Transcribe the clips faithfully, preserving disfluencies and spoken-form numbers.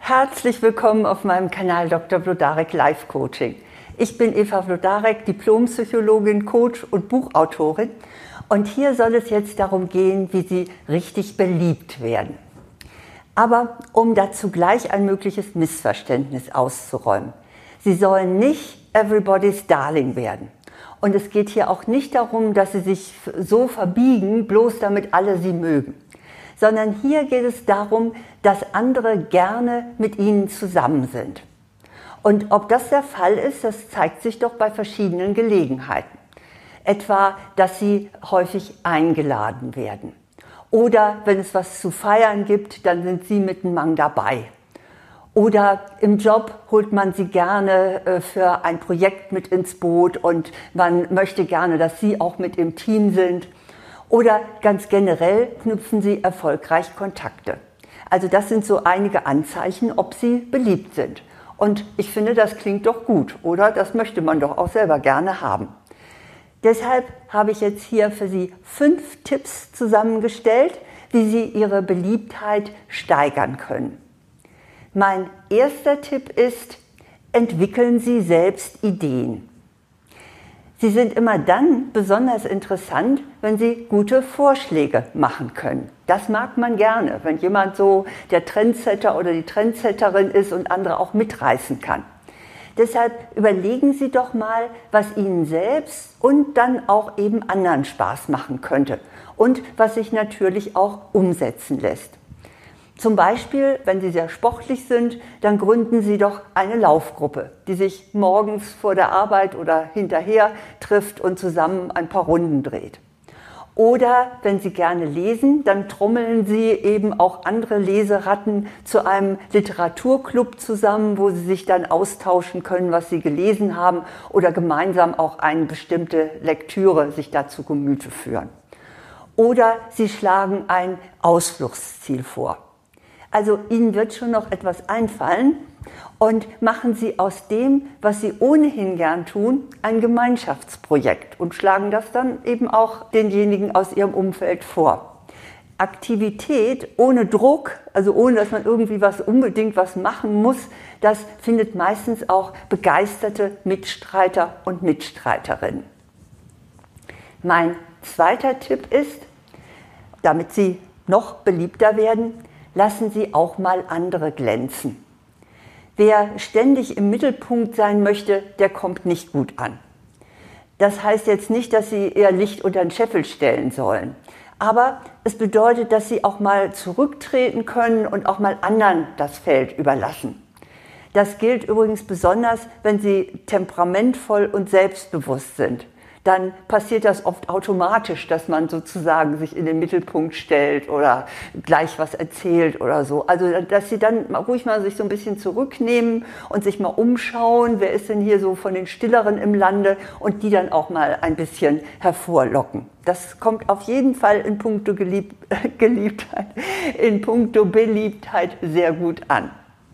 Herzlich willkommen auf meinem Kanal Doktor Wlodarek Life Coaching. Ich bin Eva Wlodarek, Diplompsychologin, Coach und Buchautorin. Und hier soll es jetzt darum gehen, wie Sie richtig beliebt werden. Aber um dazu gleich ein mögliches Missverständnis auszuräumen. Sie sollen nicht everybody's darling werden. Und es geht hier auch nicht darum, dass Sie sich so verbiegen, bloß damit alle Sie mögen. Sondern hier geht es darum, dass andere gerne mit Ihnen zusammen sind. Und ob das der Fall ist, das zeigt sich doch bei verschiedenen Gelegenheiten. Etwa, dass Sie häufig eingeladen werden. Oder wenn es was zu feiern gibt, dann sind Sie mit einem Mang dabei. Oder im Job holt man Sie gerne für ein Projekt mit ins Boot und man möchte gerne, dass Sie auch mit im Team sind. Oder ganz generell knüpfen Sie erfolgreich Kontakte. Also das sind so einige Anzeichen, ob Sie beliebt sind. Und ich finde, das klingt doch gut, oder? Das möchte man doch auch selber gerne haben. Deshalb habe ich jetzt hier für Sie fünf Tipps zusammengestellt, wie Sie Ihre Beliebtheit steigern können. Mein erster Tipp ist, entwickeln Sie selbst Ideen. Sie sind immer dann besonders interessant, wenn Sie gute Vorschläge machen können. Das mag man gerne, wenn jemand so der Trendsetter oder die Trendsetterin ist und andere auch mitreißen kann. Deshalb überlegen Sie doch mal, was Ihnen selbst und dann auch eben anderen Spaß machen könnte und was sich natürlich auch umsetzen lässt. Zum Beispiel, wenn Sie sehr sportlich sind, dann gründen Sie doch eine Laufgruppe, die sich morgens vor der Arbeit oder hinterher trifft und zusammen ein paar Runden dreht. Oder wenn Sie gerne lesen, dann trommeln Sie eben auch andere Leseratten zu einem Literaturclub zusammen, wo Sie sich dann austauschen können, was Sie gelesen haben oder gemeinsam auch eine bestimmte Lektüre sich dazu Gemüte führen. Oder Sie schlagen ein Ausflugsziel vor. Also Ihnen wird schon noch etwas einfallen und machen Sie aus dem, was Sie ohnehin gern tun, ein Gemeinschaftsprojekt und schlagen das dann eben auch denjenigen aus Ihrem Umfeld vor. Aktivität ohne Druck, also ohne dass man irgendwie was unbedingt was machen muss, das findet meistens auch begeisterte Mitstreiter und Mitstreiterinnen. Mein zweiter Tipp ist, damit Sie noch beliebter werden, lassen Sie auch mal andere glänzen. Wer ständig im Mittelpunkt sein möchte, der kommt nicht gut an. Das heißt jetzt nicht, dass Sie eher Licht unter den Scheffel stellen sollen. Aber es bedeutet, dass Sie auch mal zurücktreten können und auch mal anderen das Feld überlassen. Das gilt übrigens besonders, wenn Sie temperamentvoll und selbstbewusst sind. Dann passiert das oft automatisch, dass man sozusagen sich in den Mittelpunkt stellt oder gleich was erzählt oder so. Also, dass Sie dann ruhig mal sich so ein bisschen zurücknehmen und sich mal umschauen, wer ist denn hier so von den Stilleren im Lande und die dann auch mal ein bisschen hervorlocken. Das kommt auf jeden Fall in puncto Gelieb- Geliebtheit, in puncto Beliebtheit sehr gut an.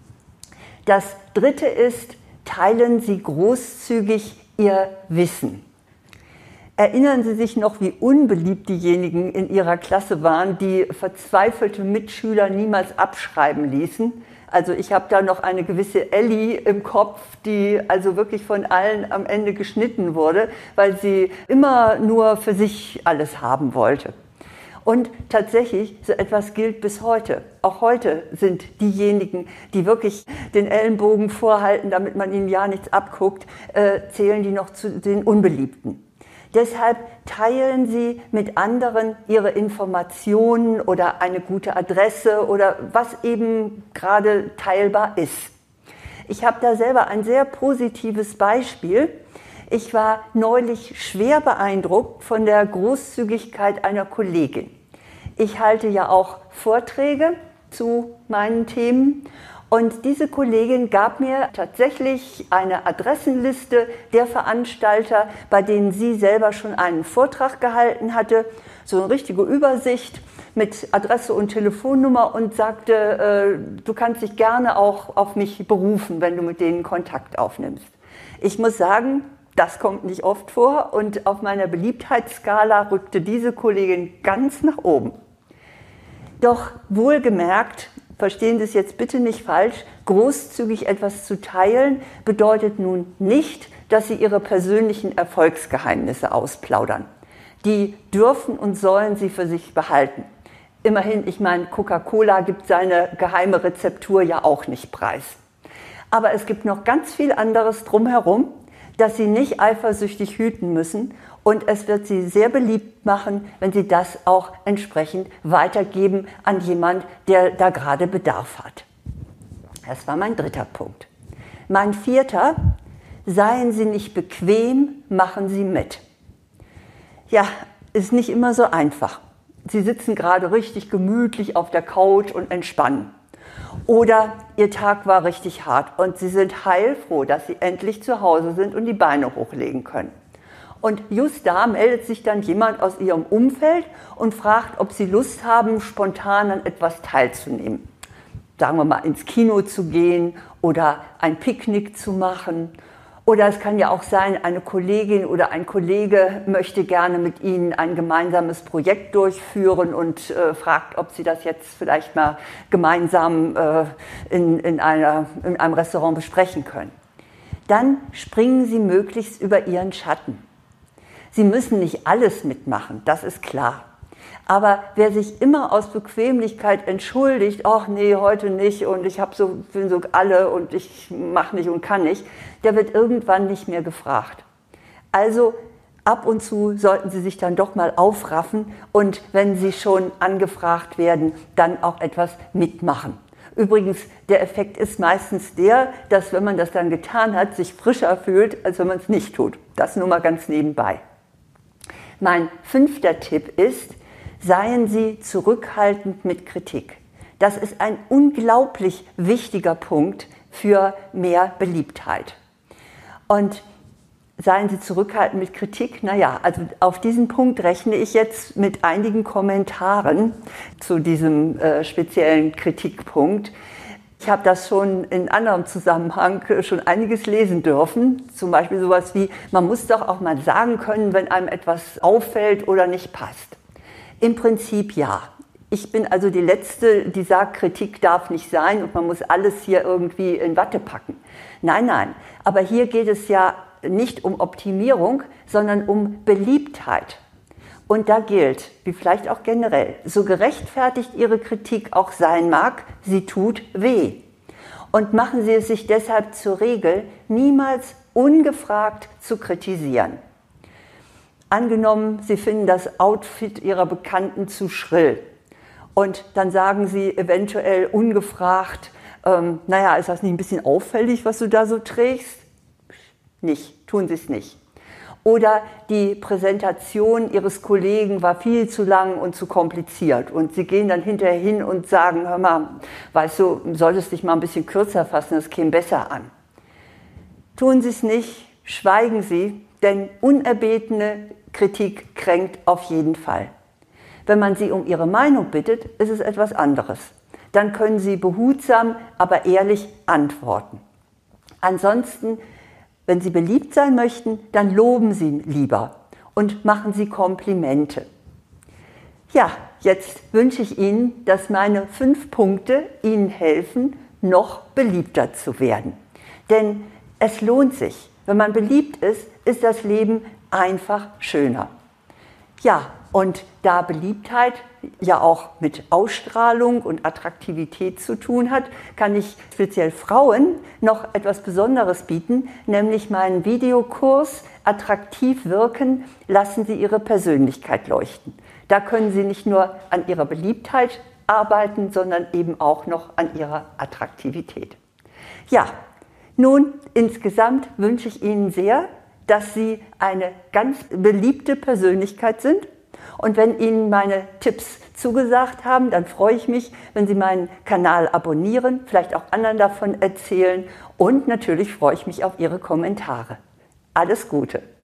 Das dritte ist, teilen Sie großzügig Ihr Wissen. Erinnern Sie sich noch, wie unbeliebt diejenigen in Ihrer Klasse waren, die verzweifelte Mitschüler niemals abschreiben ließen? Also ich habe da noch eine gewisse Ellie im Kopf, die also wirklich von allen am Ende geschnitten wurde, weil sie immer nur für sich alles haben wollte. Und tatsächlich, so etwas gilt bis heute. Auch heute sind diejenigen, die wirklich den Ellenbogen vorhalten, damit man ihnen ja nichts abguckt, äh, zählen die noch zu den Unbeliebten. Deshalb teilen Sie mit anderen Ihre Informationen oder eine gute Adresse oder was eben gerade teilbar ist. Ich habe da selber ein sehr positives Beispiel. Ich war neulich schwer beeindruckt von der Großzügigkeit einer Kollegin. Ich halte ja auch Vorträge zu meinen Themen. Und diese Kollegin gab mir tatsächlich eine Adressenliste der Veranstalter, bei denen sie selber schon einen Vortrag gehalten hatte, so eine richtige Übersicht mit Adresse und Telefonnummer und sagte, äh, du kannst dich gerne auch auf mich berufen, wenn du mit denen Kontakt aufnimmst. Ich muss sagen, das kommt nicht oft vor und auf meiner Beliebtheitsskala rückte diese Kollegin ganz nach oben. Doch wohlgemerkt, verstehen Sie es jetzt bitte nicht falsch, großzügig etwas zu teilen bedeutet nun nicht, dass Sie Ihre persönlichen Erfolgsgeheimnisse ausplaudern. Die dürfen und sollen Sie für sich behalten. Immerhin, ich meine, Coca-Cola gibt seine geheime Rezeptur ja auch nicht preis. Aber es gibt noch ganz viel anderes drumherum, das Sie nicht eifersüchtig hüten müssen, und es wird Sie sehr beliebt machen, wenn Sie das auch entsprechend weitergeben an jemand, der da gerade Bedarf hat. Das war mein dritter Punkt. Mein vierter: Seien Sie nicht bequem, machen Sie mit. Ja, ist nicht immer so einfach. Sie sitzen gerade richtig gemütlich auf der Couch und entspannen. Oder Ihr Tag war richtig hart und Sie sind heilfroh, dass Sie endlich zu Hause sind und die Beine hochlegen können. Und just da meldet sich dann jemand aus Ihrem Umfeld und fragt, ob Sie Lust haben, spontan an etwas teilzunehmen. Sagen wir mal, ins Kino zu gehen oder ein Picknick zu machen. Oder es kann ja auch sein, eine Kollegin oder ein Kollege möchte gerne mit Ihnen ein gemeinsames Projekt durchführen und äh, fragt, ob Sie das jetzt vielleicht mal gemeinsam äh, in, in, einer, in einem Restaurant besprechen können. Dann springen Sie möglichst über Ihren Schatten. Sie müssen nicht alles mitmachen, das ist klar. Aber wer sich immer aus Bequemlichkeit entschuldigt, ach nee, heute nicht und ich habe so, bin so alle und ich mache nicht und kann nicht, der wird irgendwann nicht mehr gefragt. Also ab und zu sollten Sie sich dann doch mal aufraffen und wenn Sie schon angefragt werden, dann auch etwas mitmachen. Übrigens, der Effekt ist meistens der, dass wenn man das dann getan hat, sich frischer fühlt, als wenn man es nicht tut. Das nur mal ganz nebenbei. Mein fünfter Tipp ist: Seien Sie zurückhaltend mit Kritik. Das ist ein unglaublich wichtiger Punkt für mehr Beliebtheit. Und seien Sie zurückhaltend mit Kritik? Naja, also auf diesen Punkt rechne ich jetzt mit einigen Kommentaren zu diesem äh, speziellen Kritikpunkt. Ich habe das schon in anderem Zusammenhang schon einiges lesen dürfen. Zum Beispiel sowas wie: Man muss doch auch mal sagen können, wenn einem etwas auffällt oder nicht passt. Im Prinzip ja. Ich bin also die Letzte, die sagt, Kritik darf nicht sein und man muss alles hier irgendwie in Watte packen. Nein, nein. Aber hier geht es ja nicht um Optimierung, sondern um Beliebtheit. Und da gilt, wie vielleicht auch generell, so gerechtfertigt Ihre Kritik auch sein mag, sie tut weh. Und machen Sie es sich deshalb zur Regel, niemals ungefragt zu kritisieren. Angenommen, Sie finden das Outfit Ihrer Bekannten zu schrill. Und dann sagen Sie eventuell ungefragt, ähm, naja, ist das nicht ein bisschen auffällig, was du da so trägst? Nicht, tun Sie es nicht. Oder die Präsentation Ihres Kollegen war viel zu lang und zu kompliziert. Und Sie gehen dann hinterher hin und sagen, hör mal, weißt du, solltest dich mal ein bisschen kürzer fassen, das käme besser an. Tun Sie es nicht, schweigen Sie, denn unerbetene Kritik kränkt auf jeden Fall. Wenn man Sie um Ihre Meinung bittet, ist es etwas anderes. Dann können Sie behutsam, aber ehrlich antworten. Ansonsten, wenn Sie beliebt sein möchten, dann loben Sie lieber und machen Sie Komplimente. Ja, jetzt wünsche ich Ihnen, dass meine fünf Punkte Ihnen helfen, noch beliebter zu werden. Denn es lohnt sich. Wenn man beliebt ist, ist das Leben einfach schöner. Ja, und da Beliebtheit ja auch mit Ausstrahlung und Attraktivität zu tun hat, kann ich speziell Frauen noch etwas Besonderes bieten, nämlich meinen Videokurs Attraktiv wirken, lassen Sie Ihre Persönlichkeit leuchten. Da können Sie nicht nur an Ihrer Beliebtheit arbeiten, sondern eben auch noch an Ihrer Attraktivität. Ja, nun, insgesamt wünsche ich Ihnen sehr, dass Sie eine ganz beliebte Persönlichkeit sind. Und wenn Ihnen meine Tipps zugesagt haben, dann freue ich mich, wenn Sie meinen Kanal abonnieren, vielleicht auch anderen davon erzählen und natürlich freue ich mich auf Ihre Kommentare. Alles Gute!